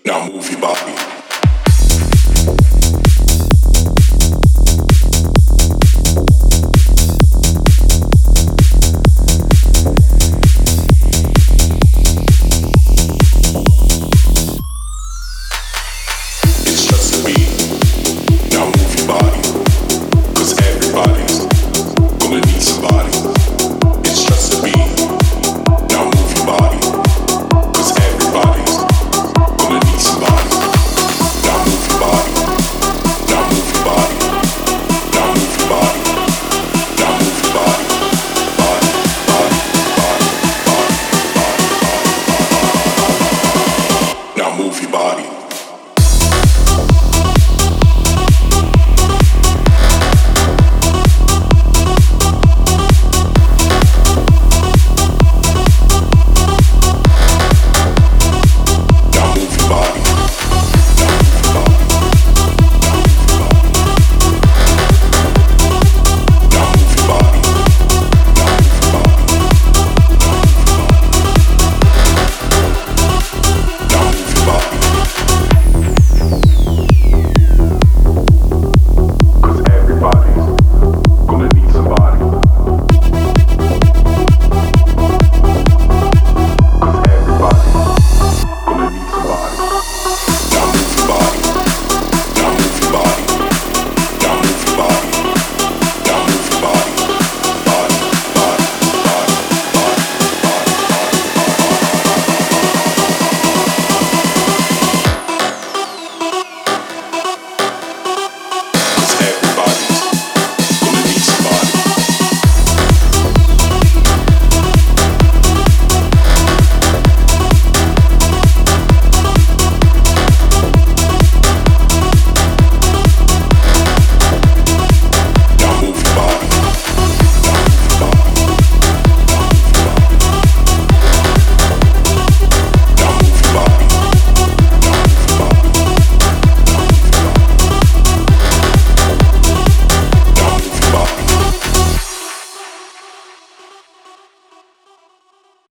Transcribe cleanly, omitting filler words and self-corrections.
Now move your body. It's just a beat. Now move your body. 'Cause everybody's gonna need somebody. It's just a beat. Now move your body. 'Cause everybody's gonna need somebody. Now move your body. Now move your body. Now move your body. Now move your body. Body, body, body, body, body, body, body. Now move your body.